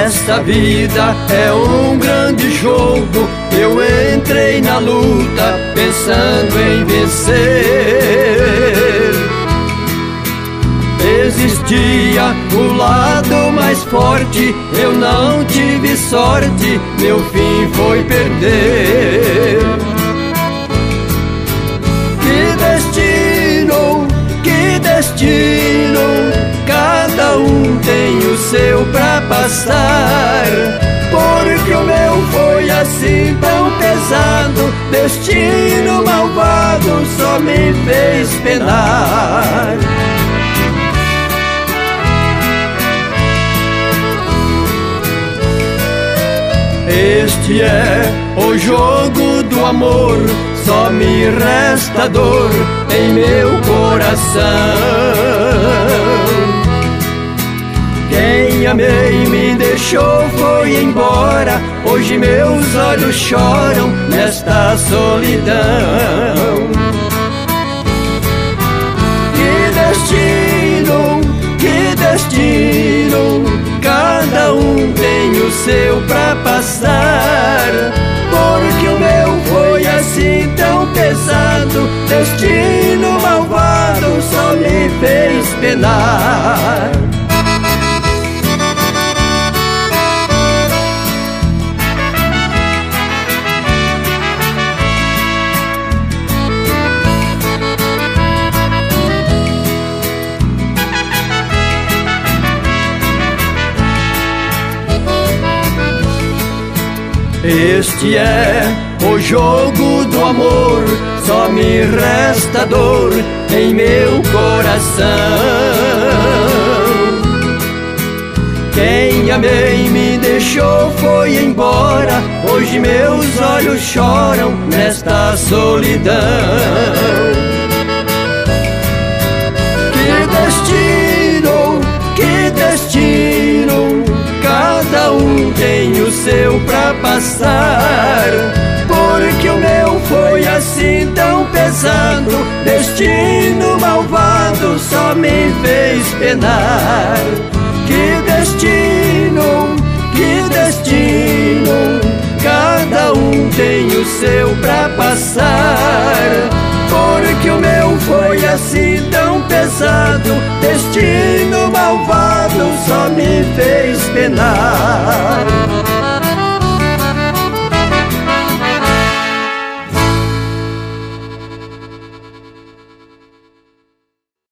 Esta vida é um grande jogo. Eu entrei na luta pensando em vencer. Existia o lado mais forte, eu não tive sorte, meu fim foi perder. Que destino, cada um tem o seu pra passar. Porque o meu foi assim tão pesado, destino malvado só me fez penar. Este é o jogo do amor, só me resta dor em meu coração. Quem amei me deixou, foi embora, hoje meus olhos choram nesta solidão. Que destino, cada um tem o seu pra passar. Porque o meu foi assim tão pesado, destino malvado só me fez penar. Este é o jogo do amor, só me resta dor em meu coração. Quem amei me deixou, foi embora, hoje meus olhos choram nesta solidão. Que destino, cada um tem o seu pra passar. Porque o meu foi assim tão pesado, destino malvado só me fez penar. Que destino, cada um tem o seu pra passar. Porque o meu foi assim tão pesado, destino malvado só me fez penar.